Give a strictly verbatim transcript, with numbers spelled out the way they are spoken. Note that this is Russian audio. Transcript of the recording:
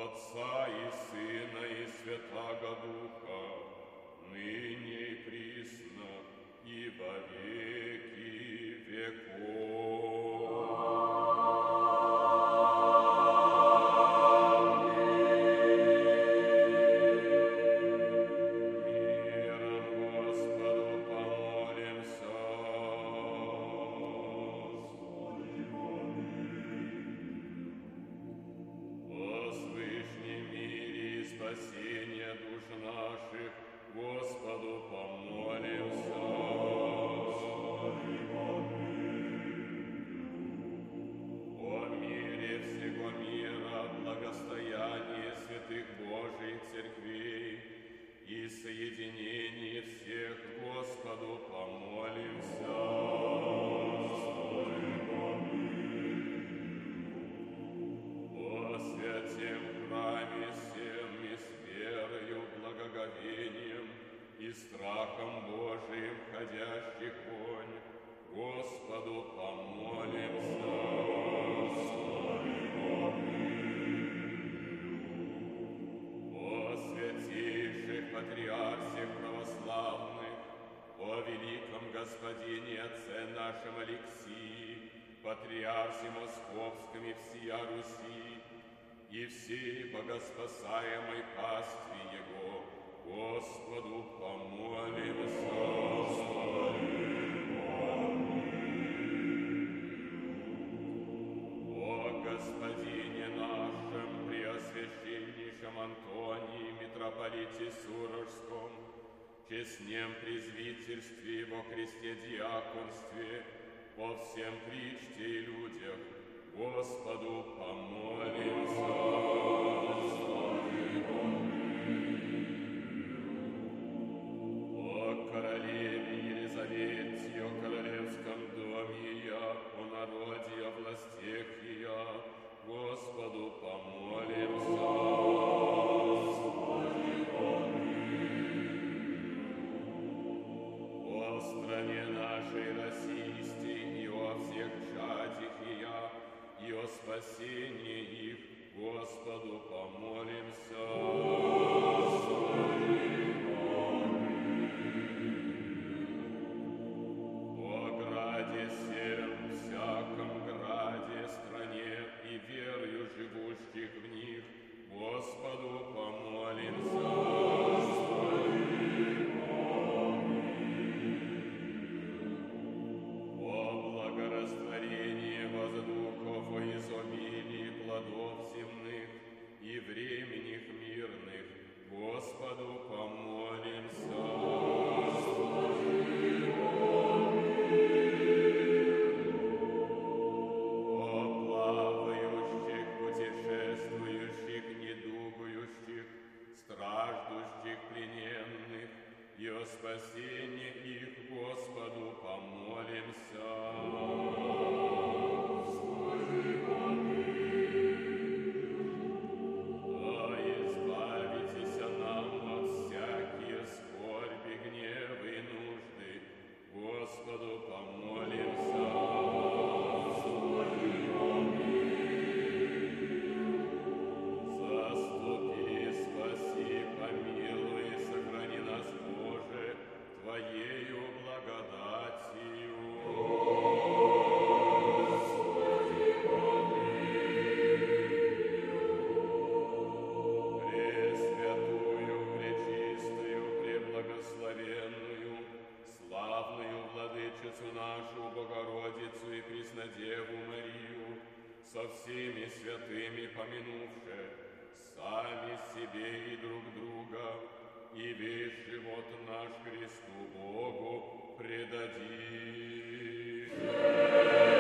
Отца и Сына и Святаго Духа, ныне и присно, и во веки веков. Спасение душ наших, Господу помолимся. О мире всего мира, благостояние святых Божиих церквей и соединении всех, Господу помолимся. О святем храме всем и с верою, благоговением и страхом Божиим ходящих вонь, Господу помолимся. О святейших патриарсих православных, о великом Господине Отце нашем Алексии, патриарсе Московском и всея Руси, и всей богоспасаемой пастве Его, Господу помолимся. О Господине нашем, Преосвященнейшем Антонии, митрополите Сурожском, честнем презвительстве во Христе диаконстве, по всем причте и людях, Господу помолимся. О королеве Елизавете, о королевском доме я, о народе, о властях я, Господу помолимся. О стране нашей российской и о всех чадях я, и о спасении их, Господу помолимся. О граде всем, всяком граде, стране и верою живущих в них, Господу помолимся. Растворение воздухов о изобилии плодов земных и временных мирных, Господу помолимся. О плавающих, путешествующих, недугующих, страждущих, плененных, и о спасении их, Господу помолимся. О, избавитеся нам от всякие скорби, гневы и нужды, Господу помолимся. Заступи, спаси, помилуй, сохрани нас, Боже, Твоею благодатью. Пресвятую, пречистую, преблагословенную, славную Владычицу нашу, Богородицу и Преснодеву Марию, со всеми святыми помянувши, сами себе и друг друга, и весь живот наш Христу Богу предадим.